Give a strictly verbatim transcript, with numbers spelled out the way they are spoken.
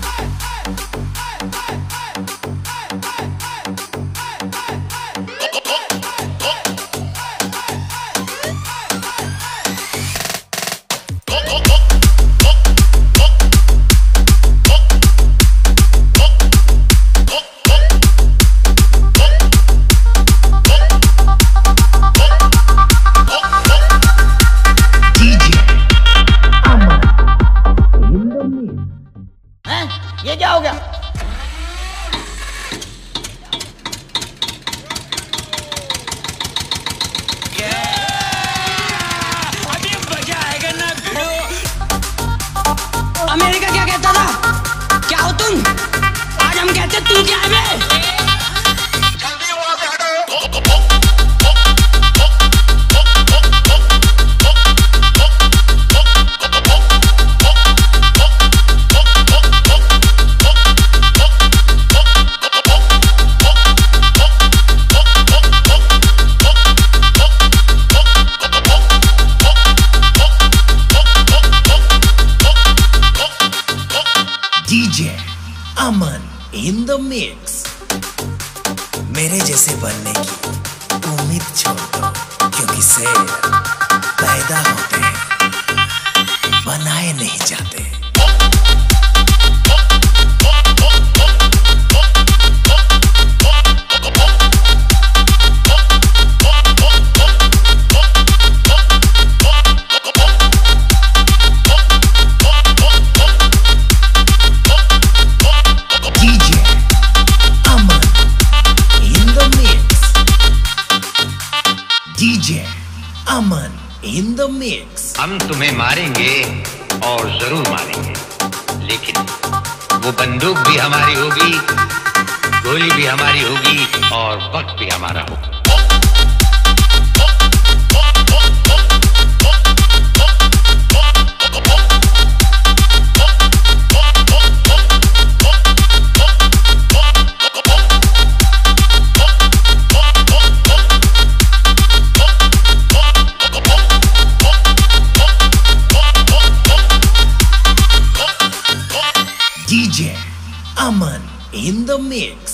ये क्या हो गया? अभी मजा आएगा ना भिड़ो। अमेरिका क्या कहता था? क्या हो तुम? आज हम कहते तू क्या है? DJ Aman in the mix. मेरे जैसे बनने की उम्मीद छोड़ दो, क्योंकि शेर पैदा होते हैं, बनाए नहीं जाते। DJ Aman in the mix. हम तुम्हें मारेंगे और जरूर मारेंगे, लेकिन वो बंदूक भी हमारी होगी, गोली भी हमारी होगी और वक्त भी हमारा होगा। DJ Aman in the mix.